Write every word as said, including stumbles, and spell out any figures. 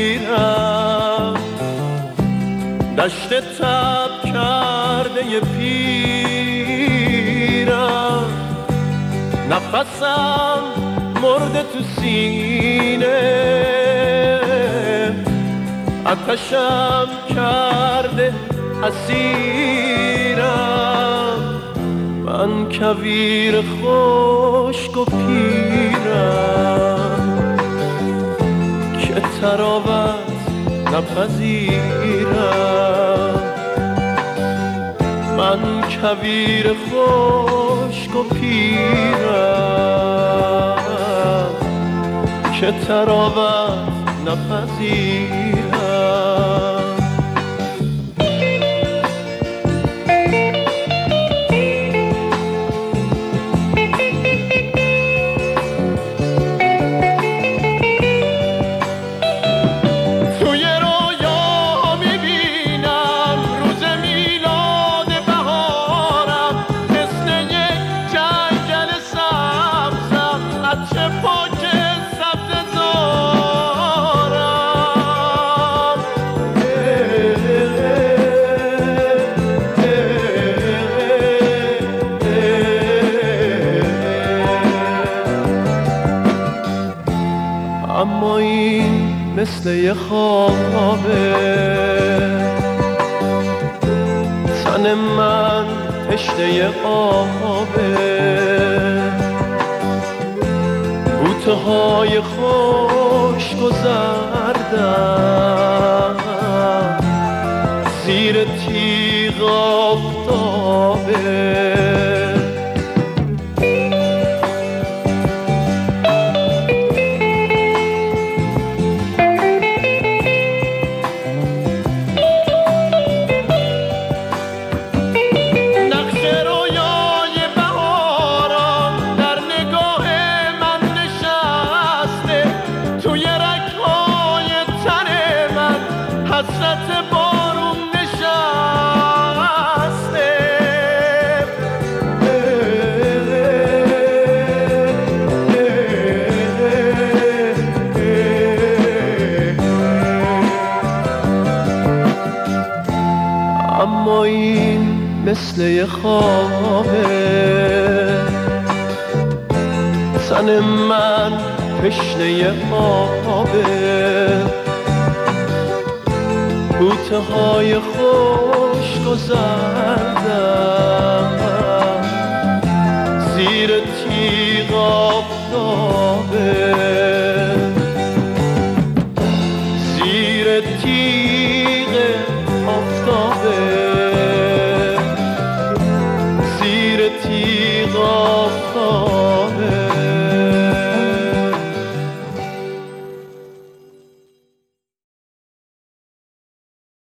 میرم، دشت تب کرده پیرم، نفسم مرده تو سینه، آتشم کرده اسیرم، من کویر خشک و پیرم که تراوت نپذیرم، من کویر خشک و پیرم که تراوت نپذیرم. اما این مثل یه خوابه، تن من تشنه آبه، بوته های خشک و زردم زیر تیغ آفتابه، حسرت بارون نشسته، اما این مثل یه خوابه، تن من تشنه آبه، بوته های خشک و زردم زیر تیغ آفتابه، زیر تیغ